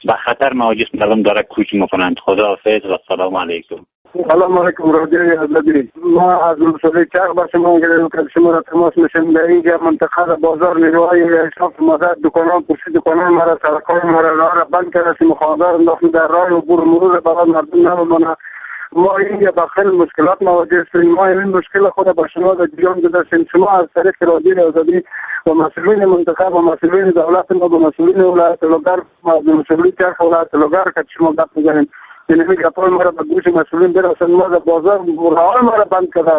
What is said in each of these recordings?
به خطر مواجه مردم داره کوچ میکنند. خداحافظ و سلام علیکم. سلام علیکم رادیوی ازادی. ما از مسئله چرخ با شما گرفتیم که شما را تماس میشیم. در اینجا منطقه بازار نیروهای اشراف مزد دکانان پشت دکانان ما را سرکار ما را بند کردیم. مخابر انداختیم در راه عبور مرور برای مردم نمونه. ما اینجا با خیلی مشکلات مواجه هستیم. ما این مشکل خود با شما در جریان گذاشتیم. شما از طریق رادیوی ازادی و مسئولین منطقه و مسئولین دولت ما و مسئولین ولایت لوگر و مسئولین چرخ ولایت لوگر که شما گپ میزنیم یعنی گپای ما را به گوش مسئولین برسن. ما در بازار راه ما را بند کرده.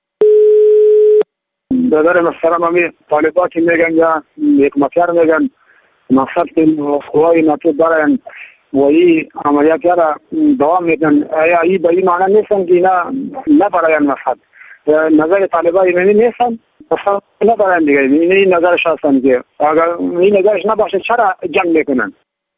برادر محترم همی طالبات میگن یا یک مطلب میگن مقصد که قوای ناتو دارن و این عملیات را دوام میدن. آیا این به این معنی نیستن که نه براین مقصد نظر طالبان اینی نیستن اصلا نبراین دیگه. این نظرش هستن که اگر این نظرش نباشه چرا جنگ میکنن.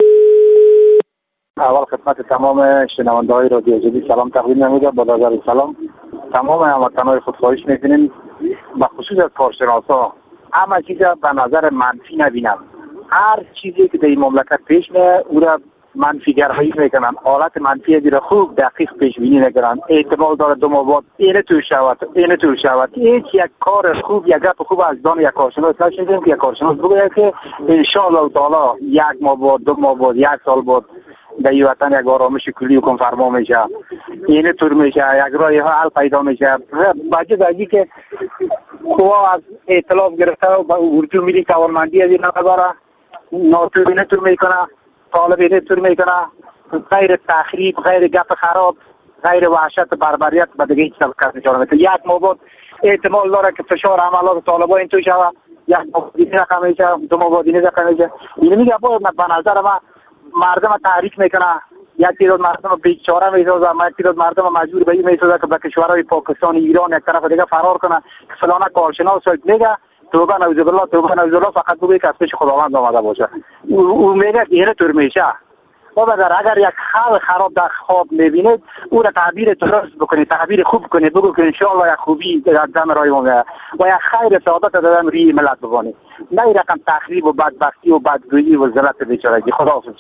اول خدمت تمام شنونده‌های رادیو ازادی سلام تقدیم نمودم. با نظر سلام تمام هموطنان خود خواهش میکنیم به خصوص از کارشناسا همه چیز به نظر منفی نبینم. هر چیزی که در این مملکت پیش میاد او را منفی گرایی میکنن. حالت منفی دیره خوب دقیق پیش بینی نکنن. احتمال داره دو ماه بعد اینه تو شود. هیچ یک کار خوب یک گپ خوب از دان یک کارشناس نشنیدیم که یک کارشناس بگه که ان شاء الله تعالی یک ماه بعد دو ماه بعد یک سال بعد در این وطن یک آرامش کلی حکم فرما میشه. اینه طور میشه یک راه حل پیدا میشه. باید بگی که قوا از ائتلاف گرفته و به اردو ملی توانمندی از این نداره. ناتو اینه طور میکنه، طالب اینه طور میکنه. غیر تخریب، غیر گپ خراب، غیر وحشت بربریت به دیگه هیچ طبقه نشانه میده. یک ماه بعد احتمال داره که فشار عملات طالبان این تو شود. یک ماه دیگه رقم میشه، دو ماه بعد دیگه رقم میشه. این میگه باید به نظر من مردم تحریک میکنه. یک تعداد مردم بیچاره میسازه، یک تعداد مردم مجبور به این میسازه که به کشورهای پاکستان، ایران یک طرف دیگه فرار کنه. فلانه کارشناس میگه توبه نعوذ بالله فقط بگه که از پیش خداوند آمده باشه. او میگه اینه طور میشه. اگر یک حال خراب در خواب میبینید او را تعبیر درست بکنید، تعبیر خوب کنید، بگو که انشاءالله یک خوبی در دم رای ما میاد و یک خیر سعادت در دم روی ملت ببانید. نه این رقم تخریب و بدبختی و بدگویی و ذلت بیچارگی. خداحافظ.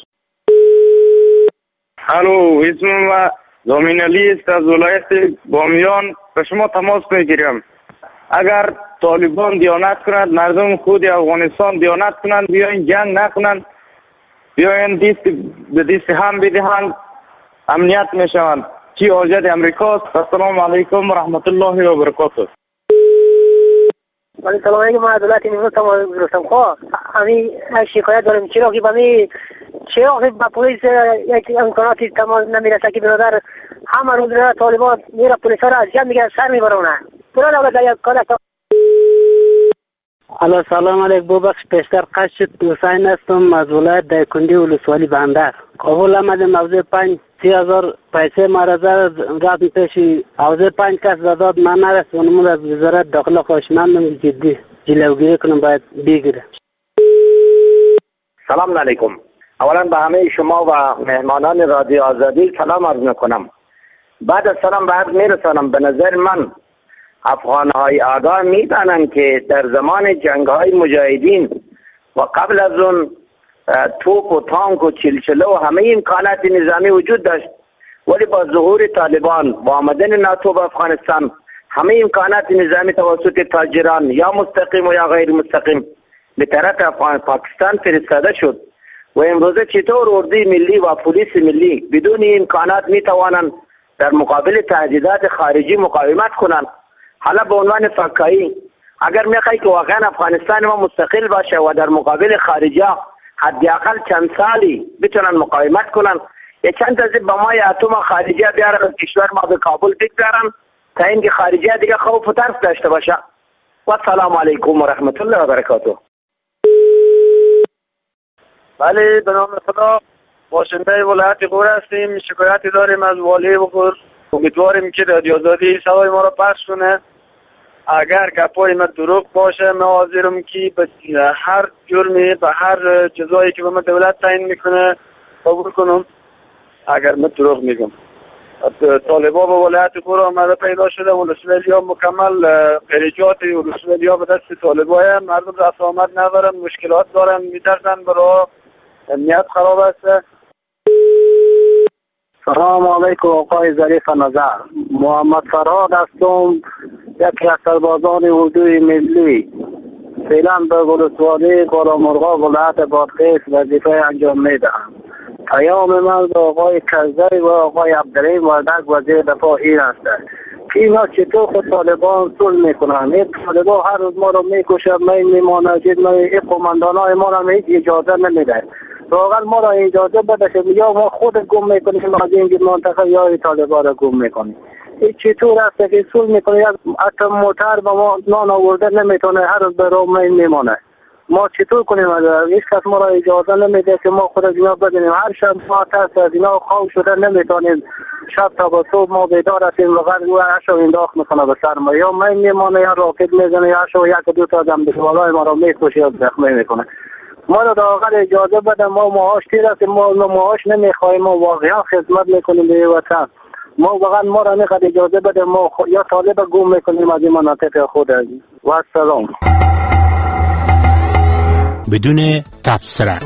الو، اسمم زمین علی است از ولایت بامیان. به شما تماس میگیرم. اگر طالبان دیانت کنند، مردم خود افغانستان دیانت کنند، بیاین جنگ نکنند، بیاین به دست هم بدهند، امنیت میشوند. چی حاجت امریکاست؟ السلام علیکم و رحمت الله و برکاته. ولی سلام علیکم. من دولت نیمروز تماس گرفتم. همین شکایت دارم چرا که با پلیس یک امکاناتی تماس نمیرسه که برادر همه روز را طالبان میره پلیس ها را از جمع میگه سر میبرونه. برادر در یک کار الو سلام علیکم. ببخش پیشتر قصد شد. حسین هستم از ولایت دایکنډي ولسوالي بندر. قبول آمده موضوع 30,000 پیسه مرزه رفت پیشی موضوع 5 کس داد من نرسید. اونمون از وزارت داخله خواهشمندم جدی جلوگیری کنم باید بگیره. سلام علیکم. اولا به همه شما و مهمانان رادیو آزادی سلام عرض میکنم. بعد از سلام به عرض میرسانم به نظر من افغانهای آگاه میدانند که در زمان جنگهای مجاهدین و قبل از اون توپ و تانک و چلچله و همه امکانات نظامی وجود داشت، ولی با ظهور طالبان با آمدن ناتو به افغانستان همه امکانات نظامی توسط تاجران یا مستقیم و یا غیر مستقیم به طرف پاکستان فرستاده شد و امروزه چطور اردوی ملی و پلیس ملی بدون امکانات میتوانند در مقابل تهدیدات خارجی مقاومت کنند. حالا به عنوان فکایی اگر میخوای که واقعا افغانستان ما مستقل باشه و در مقابل خارجی حداقل چند سالی بتونن مقاومت کنن، یک چند تا بمای اتم خارجی بیارن از کشور ما به کابل بگذارن تا اینکه خارجی دیگه خوف و ترس داشته باشه. و السلام علیکم و رحمت الله و برکاته. بله، به نام خدا. باشنده ولایت غور هستیم. شکایتی داریم از والی غور. امیدواریم که رادیو آزادی صدای ما را پخش کنه. اگر گپای ما دروغ باشه من حاضرم که به هر جرمی به هر جزایی که به من دولت تعیین میکنه قبول کنم. اگر من دروغ میگم طالبا به ولایت غور آمده پیدا شده، ولسوالی‌ها مکمل خریجات ولسوالی‌ها به دست طالبا، مردم رفت آمد ندارن، مشکلات دارن، میترسن برای امنیت خراب است. سلام علیکم آقای ظریف نظر. محمد فرهاد هستم، یکی از سربازان اردوی ملی. فعلا به ولسوالی کالامرغا ولایت بادغیس وظیفه انجام میدهم. پیام من به آقای کرزی و آقای عبدالرحیم وردک وزیر دفاع این است که اینا چطور خود طالبان صلح میکنن. این طالبان هر روز ما رو میکشن، میمانه جد این قماندان های ما رو هیچ اجازه نمیده. واقعا ما را اجازه بده که یا ما خود گم میکنیم از این منطقه یا این طالبان را گم میکنیم. این چطور است که صلح میکنه؟ حتی موتر به ما نان آورده نمیتونه، هر روز به روم میمانه. ما چطور کنیم؟ هیچ کس ما را اجازه نمیده که ما خود از اینا بدونیم. هر شب ما ترس از اینا خواب شده نمیتونیم. شب تا به صبح ما بیدار هستیم و غیر روی هشو انداخت میکنه به سر ما، یا من میمانه یا راکت میزنه یا هشو یک دو تا دم دشوالای ما را میکشه یا زخمی میکنه. ما را داخل اجازه بده، ما معاش تیر هستیم، ما معاش نمیخوایم، ما واقعا خدمت میکنیم به وطن. ما واقعا ما را میخواد اجازه بده، ما یا طالب گم میکنیم از این مناطق خود. و السلام. بدون تبصره.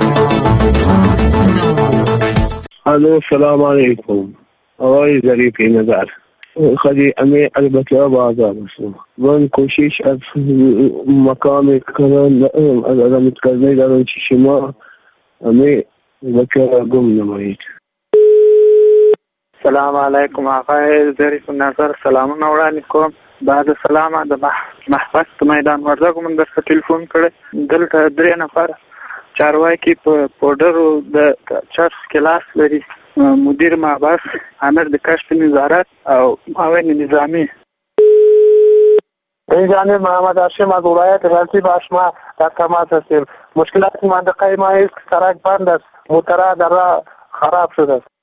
الو سلام علیکم آقای ظریف نظر. خیلی امی البته آزاد هستم. من کوشش از مقام کنم از آدم کرده دارم که شما امی وکر گم نمایید. سلام علیکم آقای ظریف نظر. سلام وړاندې کوم. بعد سلام د محبس میدان وردګو من درته ټلیفون کړی. دلته 3 نفر چارواکي په پودرو د چرس کلاس لري، مدیر محبس، امر د کشف نظارت او معاون نظامی. این جانب محمد هاشم از ولایت غلطی با شما در تماس هستیم. مشکلات منطقه ما است که سرک بند است، موترها در راه خراب شده است.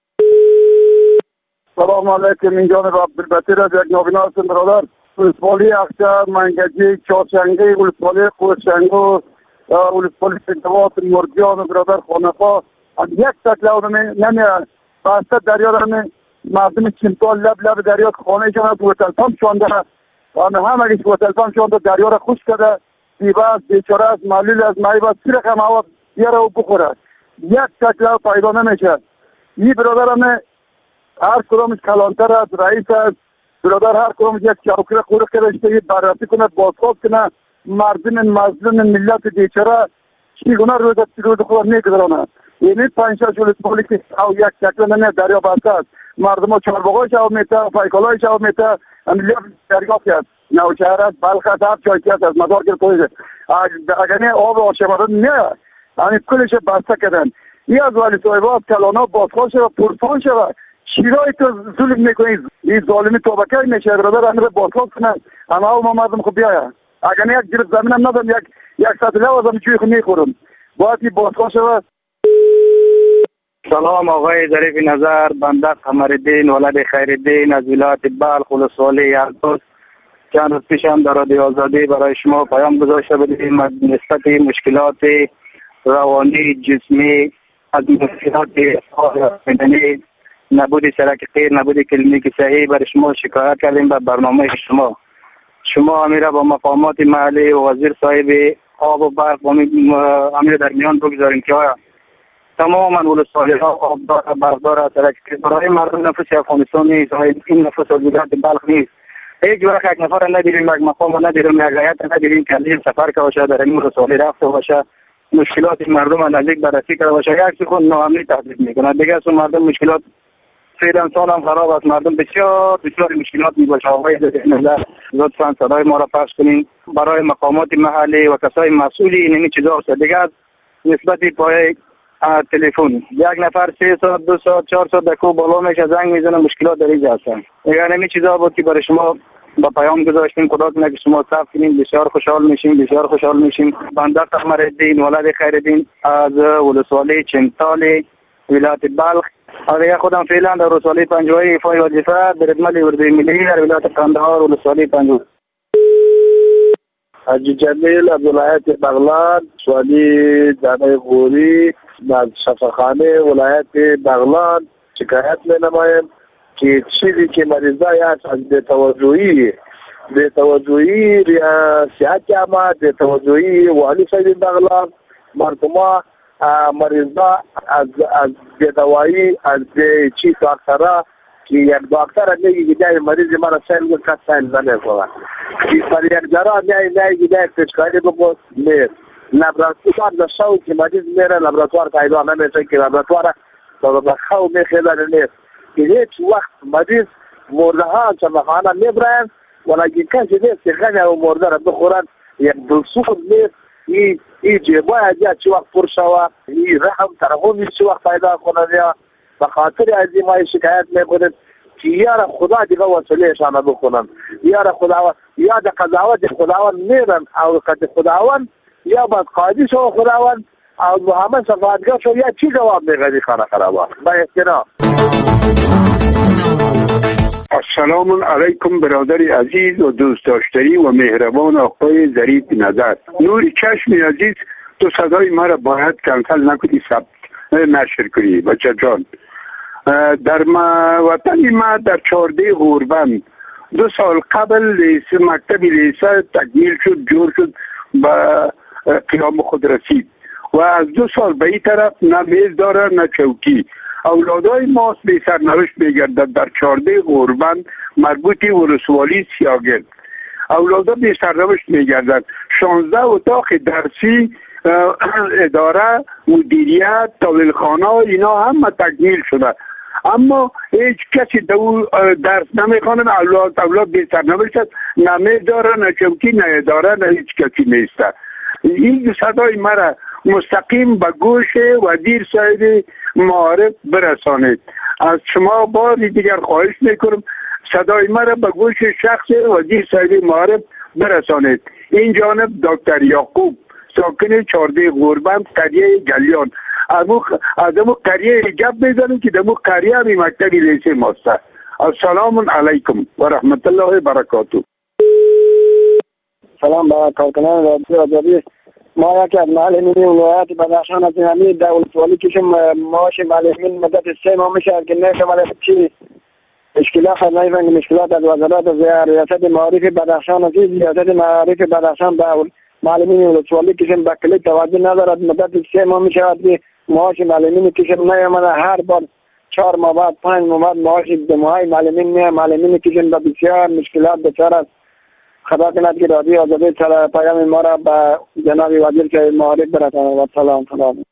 سلام علیکم، این جانب عبدالبصیر از یک نابینا هستم برادر. ولسوالی اخشار، منگجی، چهارشنگی، ولسوالی قوشنگو، ولسوالی سنتوات، مرجان برادر خانفا یک تکلاو نمیاد. بسته دریا را مردم چمتال لب دریا خانهشان را بوتل پمپ شانده همه بوتل پمپ شانده دریا را خوش کرده. بیبه است، بیچاره است، معلول است، معیب است، سیر خم هوا بیاره و بخوره. یک تکلاو پیدا نمیشه. این برادر همه هر کدامش کلانتر است، رئیس است، برادر هر کدامش یک چوکره قورق کرده بررسی کنه، بازخواست کنه. مردم مظلوم ملت بیچاره چگونه روز خود میگذرانه. یعنی 5-6 ولسوالی که او یک شکل نمیاد دریا بسته است. مردم ها چهارباغای شو میته، فیکالای شو میته، ملت دریا است، نوشهر است، بلخ است، هر چایکی است، مدار گرفتویده. اگر نه آب آشماران نه، همین کلش بسته کردن. این از ولی صاحبات کلانا بازخواست و پرسان شود. چیرای تو ظلم میکنید؟ این ظالمی توبکه میشه برادر، امر بازخواست کنن. اما ما مردم خوب بیاید. اگر نه یک گرفت زمینم ندارم، یک سطح لوازم چوی خود میخورم. باید بازخواست شود. سلام آقای ظریف نظر. بنده قمرالدین ولد خیرالدین از ولایت بلخ ولسوالی یلدوز. چند روز پیش هم در رادیو آزادی برای شما پیام گذاشته بودیم نسبت مشکلات روانی، جسمی، از مشکلات مدنی، نبود سرک خیر، نبود کلینیک صحیح برای شما شکایت کردیم به برنامه شما امیره با مقامات محلی و وزیر صاحب آب و برق امیره در میان بگذاریم که آیا تماما ولسوالی ها آبدار برقدار سرک برای مردم نفس افغانستان نیست، این نفس از ولایت بلخ نیست. هیچ وقت یک نفر ندیدیم، یک مقام ندیدیم، یک هیئت ندیدیم که از سفر که باشه در این ولسوالی رفته باشه مشکلات مردم نزدیک بررسی کرده باشه. یک سکون ناامنی تحقیق میکنه. دیگه از مردم مشکلات فعلا سال هم خراب است، مردم بسیار مشکلات میباشه. آقای لطفا صدای ما را پخش کنین برای مقامات محلی و کسای مسئولی این چیزا است. دیگه از نسبت پای تلفن یک نفر 3 ساعت 2 ساعت 4 ساعت دکو بالا میشه زنگ میزنه، مشکلات در اینجا هستن. دیگه همین چیزا بود که برای شما با پیام گذاشتیم. خدا کنه که شما صبر کنین، بسیار خوشحال میشیم. بنده قمرالدین ولد خیرالدین از ولسوالی چمتال ولایت بلخ. دیگه خودم فعلا در ولسوالی پنجوایی ایفای وظیفه در خدمت اردوی ملی در ولایت قندهار ولسوالی پنجو. حاجی جمیل از ولایت بغلان، ولسوالی دانه غوری از شفاخانه ولایت بغلان شکایت می‌نمایم که چیزی که مریضای است از بی‌توجهی ریاست جامعه، بی‌توجهی والی صاحب بغلان، مردم مریضا از بی‌دوایی از چی دکترها که یک دکتر میگه که مریض مرا سیل کس سیل نمیکنه برای یک جراح میگه که پیشکاری بکن نیست لابراتوار نشو که مریض میره لابراتوار پیدا نمیشه که لابراتوار بخو میخیزه نیست که هیچ وقت مریض مرده ها که مخانه میبرن ولیکن کسی نیست که غنی و مرده را بخورن یک دلسوز نیست این جیبای اجیا چی وقت پر شوه این رحم ترحمی چی وقت پیدا کنن یا بخاطر از این مای شکایت میکنن که یار خدا دیگه وصلیشان بکنن یار خداوند یا در قضاوت خداوند میرن او قد خداوند یا بعد قاضی شو خداوند او محمد صفاتگاه شو یا چی جواب میگه خانه خرابه با احترام. السلام علیکم برادر عزیز و دوست داشتنی و مهربان آقای ظریف نظر. نور چشم عزیز، تو صدای مرا باید کنسل نکنی، ثبت نشر کنی بچه جان. در وطن ما در 14 غوربند 2 سال قبل مکتب لیسه تکمیل شد، جور شد، به قیام خود رسید و از 2 سال به این طرف نه میز داره نه چوکی. اولادای ما به سرنوشت میگردد در 14 غوربند مربوطی ولسوالی سیاگرد. اولادا به سرنوشت میگردد. 16 اتاق درسی، اداره، مدیریت، تاویلخانه اینا هم تکمیل شده، اما هیچ کسی درس نمیخوانند. اولاد به سرنوشت است، نه میداره نه چوکی نه اداره نه هیچ کسی نیست. این صدای مرا مستقیم به گوش وزیر صاحب معارف برسانید. از شما بار دیگر خواهش میکنم صدای مرا به گوش شخص وزیر صاحب معارف برسانید. این جانب دکتر یعقوب ساکن 14 غوربند قریه گلیان. از امو قریه گپ میزنیم که دمو قریه همی مکتبی لیسه ماسته. السلام علیکم و رحمت الله و برکاته. سلام با کارکنان رادیو آزادی. ما یکی از معلمین ولایت بدخشان از همین دولت‌والی کشم معاش معلمین مدت 3 ماه میشه که نمیشه چی مشکلات نمیفهمم. مشکلات از وزارت و ریاست معارف بدخشان از ریاست معارف بدخشان با معلمین ولایتی کشم به کلی توجه ندارد. مدت 3 ماه میشه که معاش معلمین کشم نیامده. هر بار 4 ماه بعد 5 ماه بعد معاش دمای معلمین کشم به بسیار مشکلات دچار است. خدا کند که رادیو آزادی پیام ما را به جناب وزیر که معارف برساند. و سلام.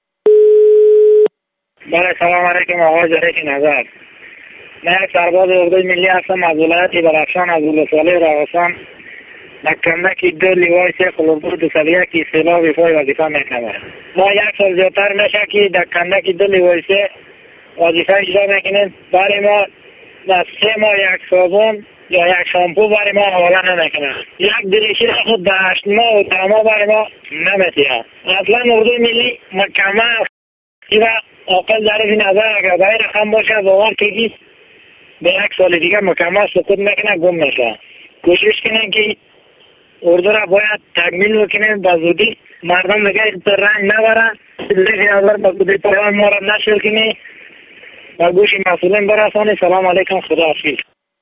بله سلام علیکم آقای ظریف نظر. من یک سرباز اردوی ملی هستم از ولایت بدخشان از ولسوالی راغستان. در کندکی 2 لیوای 3 خلوبور 201 سیلاب ایفای وظیفه میکنم. ما 1 سال زیادتر میشه که در کندکی 2 لیوای 3 وظیفه اجرا میکنیم. برای ما در 3 ماه 1 صابون یا 1 شامپو برای ما حواله نمیکنه. 1 دریشی را خود در 8 ماه و تمام برای ما نمیتیه. اصلا اردوی ملی مکمل و آقای ظریف نظر اگر برای رقم باشه واقعا که به 1 سال دیگه مکمل سقوط میکنه، گم میشه. کوشش کنین که اردو را باید تکمیل بکنین به زودی. مردم دیگه رنگ نبرن. لیفی نظر با بودی پیام ما را نشر کنی و گوش مسئولین برسانی. سلام علیکم، خدا حافظ.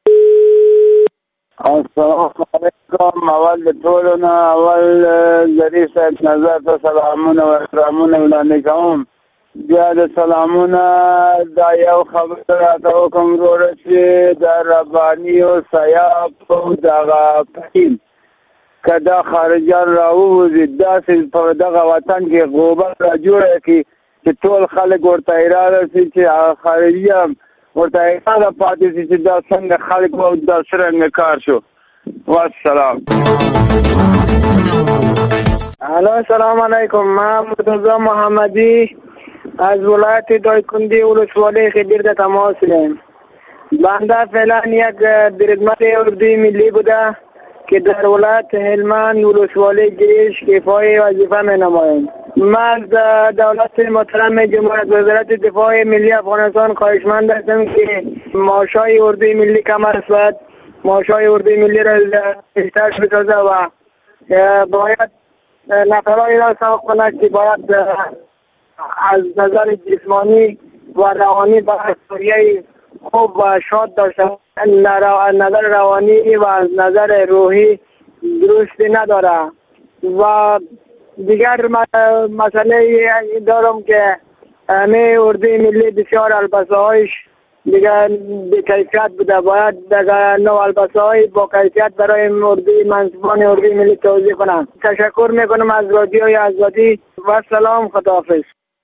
السلام علیکم. اول به طولنا اول ظریف صاحب نظر تا سلامون و احترامون ولانکم بیاد سلامون دا یو خبر را تا حکم رو رسی در ربانی و سیاب و داغا پکیم که دا خارجان راو وزید دا سی پر داغا وطن که غوبت را جوره که طول خلق ورطا ایراد سی چه خارجی هم ورطا ایراد پاتی سی چه دا سنگ خلق و دا سرنگ کار شو. والسلام. سلام علیکم. من مرتضی محمدی از ولایت دایکندی ولسوالی خدیر در تماس هستم. بنده فعلا یک درگمت اردوی ملی بوده که در ولایت هلمند ولسوالی گریش ایفای وظیفه می نمایم. من دولت محترم جمهوری وزارت دفاع ملی افغانستان خواهشمند هستم که معاشای اردوی ملی کم رسد، معاشای اردوی ملی را بیشتر بسازه و باید نفرایی را ساخت کند که باید از نظر جسمانی و روانی و استوریه خوب و شاد داشته. نظر روانی و از نظر روحی درستی نداره و دیگر مسئله دارم که همه اردوی ملی بسیار البسه هایش دیگر به کیفیت بوده. باید دیگر نو البسه های با کیفیت برای اردوی منصبان اردوی ملی توضیح کنم. تشکر میکنم از رادیوی آزادی و سلام، خداحافظ.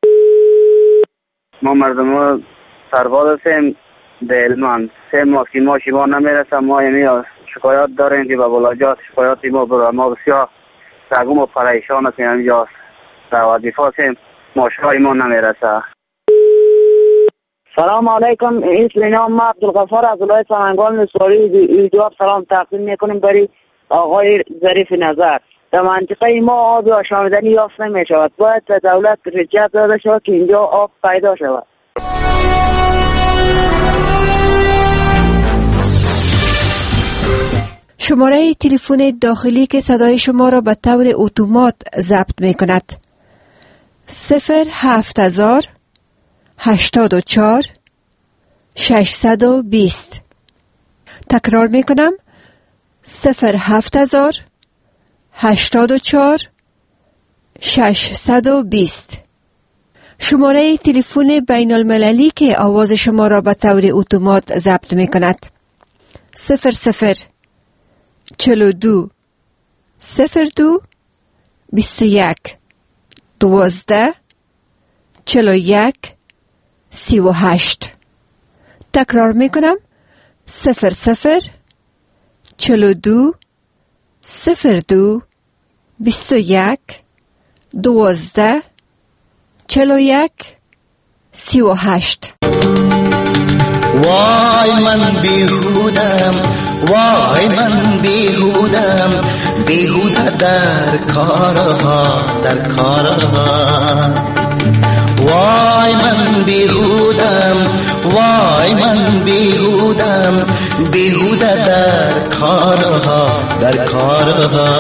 ما مردم ها سرباز هستیم در علمان 3 ماه که ما شیما نمیرسه. ما یعنی شکایت داریم که به بلاجات شکایاتی ما برای ما بسیار سرگم و پریشان هستیم. اینجا در وظیفه هستیم ماشای ما نمیرسه. سلام علیکم. اسم نام ما عبدالغفار از ولایت سمنگان نصاری. جواب سلام تقدیم میکنیم برای آقای ظریف نظر. در منطقه ما آب آشامیدنی یافت نمی شود. باید دولت رجعت داده شود که اینجا آب پیدا شود. شماره تلفن داخلی که صدای شما را به طور اتومات ضبط می کند 07000 84 620. تکرار می کنم 07000 84 620. شماره تلفن بین المللی که آواز شما را به طور اتومات ضبط می کند 00 42 02 21 12 41 38. تکرار می کنم 00 42 02 21 12 41 38. وای من بیهودم، وای من بیهودم، بیهوده در کارها، در کارها. وای من بیهودم، وای من بیهودم، بیهوده در کارها، در کارها.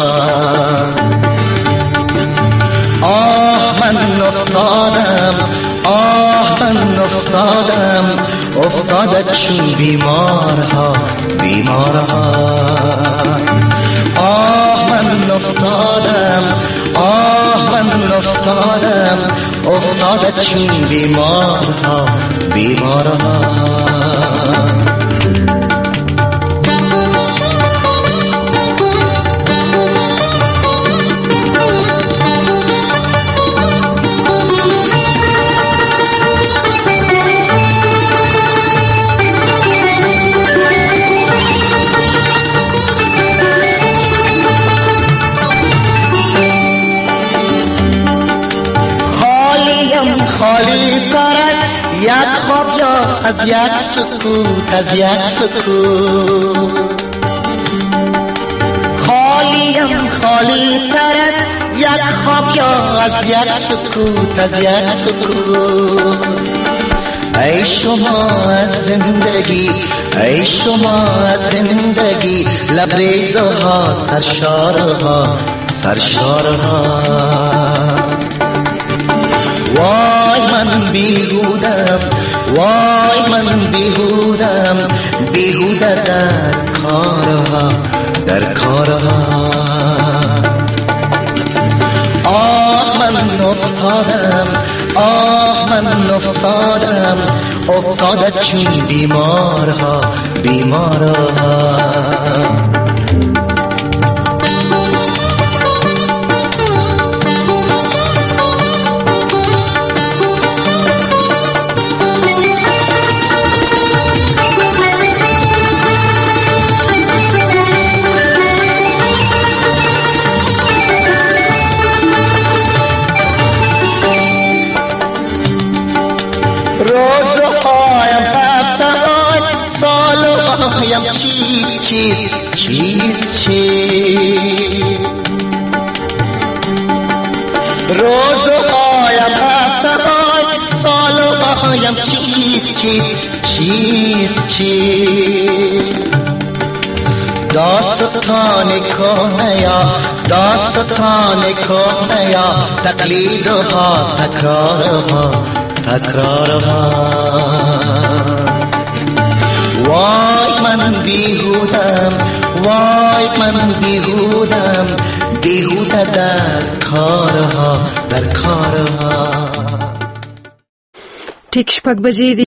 آه من افتادم، آه من افتادم، افتاده چون بیمارها، بیمارها. آه من افتادم، آه من افتادم، افتاده چون بیمارها، بیمارها. خالی ترک یک خواب یا از یک سکوت، از یک سکوت. خالیم خالی ترک یک خواب یا از یک سکوت، از یک سکوت. ای شما از زندگی، ای شما از زندگی، لبریزها سرشارها، سرشارها. وای من بیهودم، وای من بیهودم، بیهوده در کارها، در کارها. آه من افتادم، آه من افتادم، افتاده چون بیمارها، بیمارها. چیز چیز چیز. روز آیم هفته های سال آیم چیز چیز چیز چیز. داستان کهنه یا داستان کهنه یا تقلیدها تکرارها تکرارها. وای من بیهودم، وای من بیهودم، بیهوده در کارها در کارها. ټیک شپږ بجې